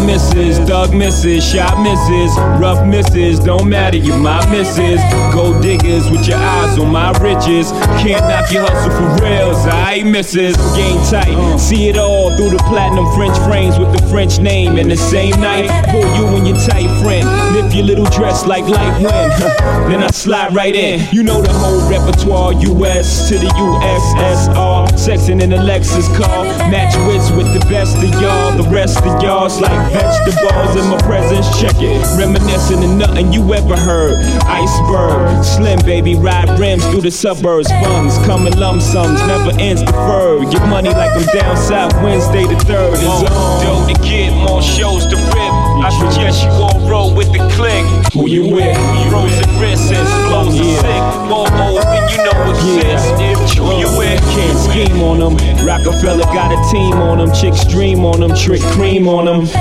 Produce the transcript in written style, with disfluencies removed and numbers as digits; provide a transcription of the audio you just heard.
misses, thug misses, shot misses, rough misses, don't matter, you my misses. Gold diggers with your eyes on my riches. Can't knock your hustle for reals, aight misses. Game tight, see it all through the platinum French frames with the French name. And the same night, pull you and your tight friend, lift your little dress like light wind. Then I slide right in, you know the whole repertoire. US to the USSR, sexing in a Lexus car. Match wits with the best of y'all, the rest of y'all's like vegetables in my presence. Check it, reminiscing of nothing you ever heard. Iceberg, slim baby, ride rims through the suburbs. Funds come in lump sums, never ends deferred. Get money like I'm down south, Wednesday the 3rd is on. Dope to get, more shows to rip. I suggest you all roll with the click. Who you with? Frozen wrists, flows are sick. More O's than you know exists. Who you with? Can't scheme on them. Rockefeller got a team on them. Chicks dream on them. Trick cream on them.